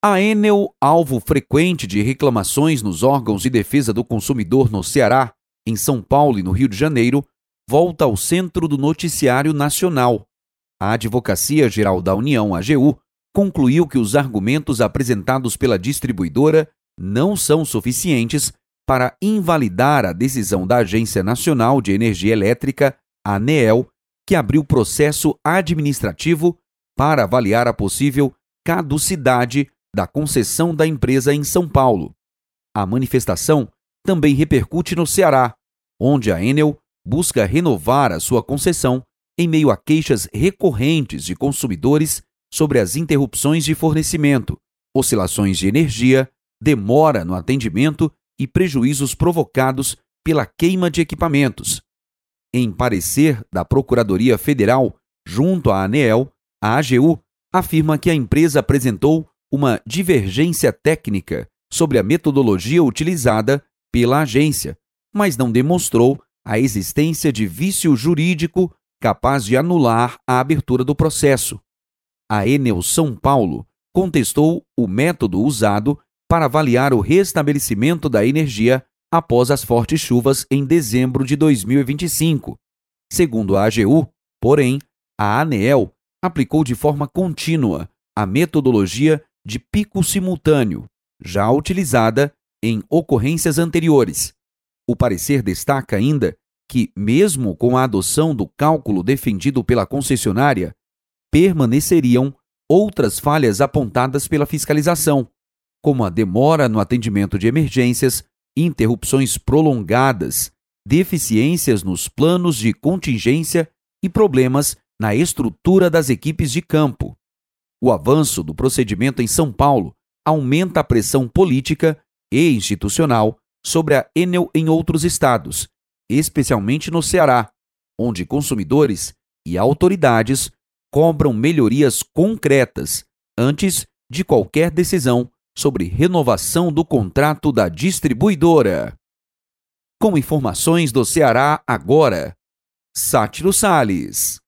A Enel, alvo frequente de reclamações nos órgãos de defesa do consumidor no Ceará, em São Paulo e no Rio de Janeiro, volta ao centro do noticiário nacional. A Advocacia Geral da União, AGU, concluiu que os argumentos apresentados pela distribuidora não são suficientes para invalidar a decisão da Agência Nacional de Energia Elétrica, ANEEL, que abriu processo administrativo para avaliar a possível caducidade da concessão da empresa em São Paulo. A manifestação também repercute no Ceará, onde a Enel busca renovar a sua concessão em meio a queixas recorrentes de consumidores sobre as interrupções de fornecimento, oscilações de energia, demora no atendimento e prejuízos provocados pela queima de equipamentos. Em parecer da Procuradoria Federal, junto à ANEEL, a AGU afirma que a empresa apresentou uma divergência técnica sobre a metodologia utilizada pela agência, mas não demonstrou a existência de vício jurídico capaz de anular a abertura do processo. A Enel São Paulo contestou o método usado para avaliar o restabelecimento da energia após as fortes chuvas em dezembro de 2025. Segundo a AGU, porém, a ANEEL aplicou de forma contínua a metodologia de pico simultâneo, já utilizada em ocorrências anteriores. O parecer destaca ainda que, mesmo com a adoção do cálculo defendido pela concessionária, permaneceriam outras falhas apontadas pela fiscalização, como a demora no atendimento de emergências, interrupções prolongadas, deficiências nos planos de contingência e problemas na estrutura das equipes de campo. O avanço do procedimento em São Paulo aumenta a pressão política e institucional sobre a Enel em outros estados, especialmente no Ceará, onde consumidores e autoridades cobram melhorias concretas antes de qualquer decisão sobre renovação do contrato da distribuidora. Com informações do Ceará agora, Sátiro Salles.